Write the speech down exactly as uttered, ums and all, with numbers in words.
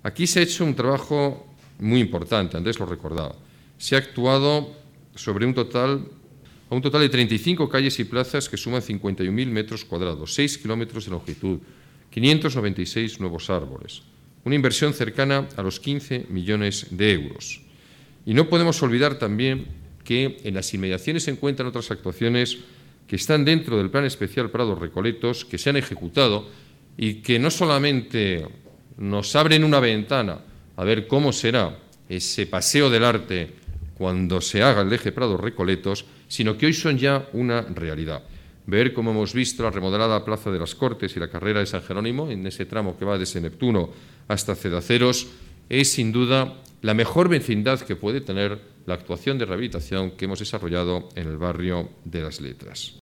Aquí se ha hecho un trabajo muy importante, Andrés lo recordaba. Se ha actuado sobre un total, a un total de treinta y cinco calles y plazas que suman cincuenta y un mil metros cuadrados, seis kilómetros de longitud, quinientos noventa y seis nuevos árboles, una inversión cercana a los quince millones de euros. Y no podemos olvidar también que en las inmediaciones se encuentran otras actuaciones que están dentro del Plan Especial Prados Recoletos, que se han ejecutado y que no solamente nos abren una ventana a ver cómo será ese paseo del arte cuando se haga el eje Prados Recoletos, sino que hoy son ya una realidad. Ver cómo hemos visto la remodelada Plaza de las Cortes y la carrera de San Jerónimo, en ese tramo que va desde Neptuno hasta Cedaceros, es sin duda la mejor vecindad que puede tener la actuación de rehabilitación que hemos desarrollado en el barrio de Las Letras.